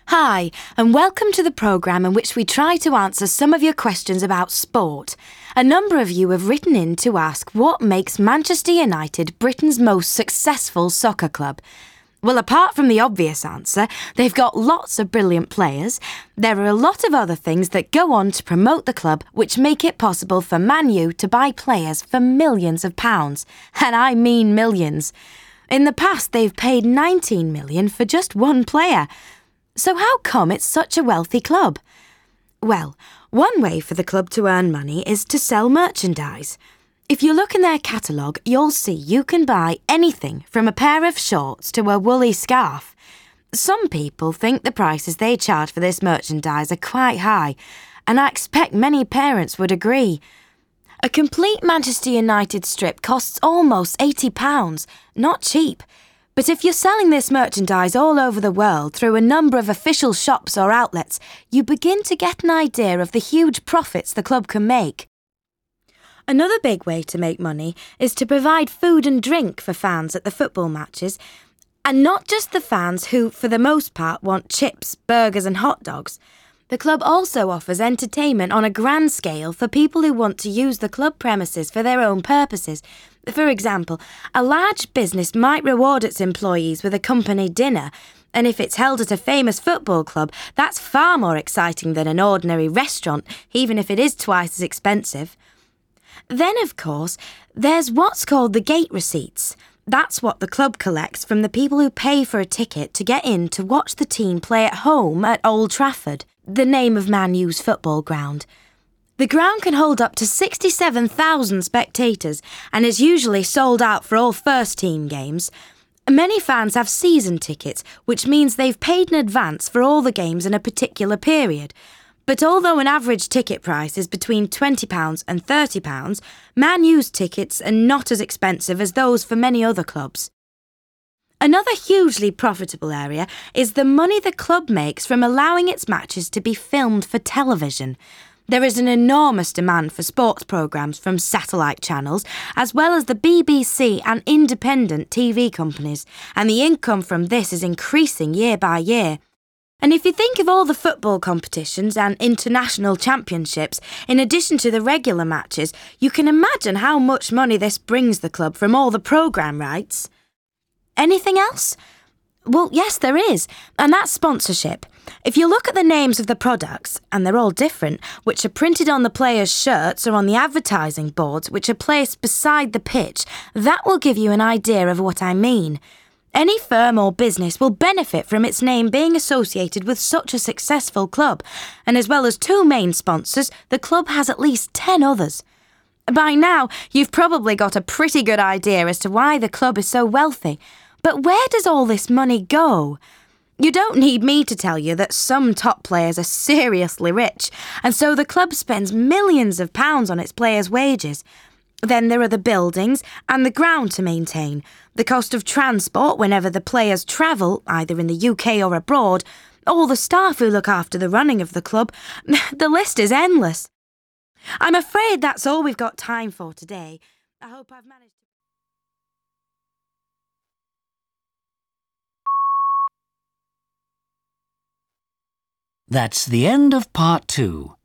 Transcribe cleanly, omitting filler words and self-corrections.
Hi, and welcome to the programme in which we try to answer some of your questions about sport. A number of you have written in to ask what makes Manchester United Britain's most successful soccer club. Well, apart from the obvious answer, they've got lots of brilliant players. There are a lot of other things that go on to promote the club which make it possible for Man U to buy players for millions of pounds. And I mean millions. In the past, they've paid 19 million for just one player. So how come it's such a wealthy club? Well, one way for the club to earn money is to sell merchandise. If you look in their catalogue, you'll see you can buy anything from a pair of shorts to a woolly scarf. Some people think the prices they charge for this merchandise are quite high, and I expect many parents would agree. A complete Manchester United strip costs almost £80, not cheap. But if you're selling this merchandise all over the world through a number of official shops or outlets, you begin to get an idea of the huge profits the club can make. Another big way to make money is to provide food and drink for fans at the football matches, and not just the fans who, for the most part, want chips, burgers and hot dogs. The club also offers entertainment on a grand scale for people who want to use the club premises for their own purposes. For example, a large business might reward its employees with a company dinner, and if it's held at a famous football club, that's far more exciting than an ordinary restaurant, even if it is twice as expensive. Then, of course, there's what's called the gate receipts. That's what the club collects from the people who pay for a ticket to get in to watch the team play at home at Old Trafford, the name of Man U's football ground. The ground can hold up to 67,000 spectators and is usually sold out for all first-team games. Many fans have season tickets, which means they've paid in advance for all the games in a particular period. But although an average ticket price is between £20 and £30, Man U's tickets are not as expensive as those for many other clubs. Another hugely profitable area is the money the club makes from allowing its matches to be filmed for television. There is an enormous demand for sports programmes from satellite channels, as well as the BBC and independent TV companies, and the income from this is increasing year by year. And if you think of all the football competitions and international championships, in addition to the regular matches, you can imagine how much money this brings the club from all the programme rights. Anything else? Well, yes, there is, and that's sponsorship. If you look at the names of the products, and they're all different, which are printed on the players' shirts or on the advertising boards, which are placed beside the pitch, that will give you an idea of what I mean. Any firm or business will benefit from its name being associated with such a successful club, and as well as 2 main sponsors, the club has at least 10 others. By now, you've probably got a pretty good idea as to why the club is so wealthy. But where does all this money go? You don't need me to tell you that some top players are seriously rich, and so the club spends millions of pounds on its players' wages. Then there are the buildings and the ground to maintain, the cost of transport whenever the players travel, either in the UK or abroad, all the staff who look after the running of the club. The list is endless. I'm afraid that's all we've got time for today. I hope I've managed. That's the end of part 2.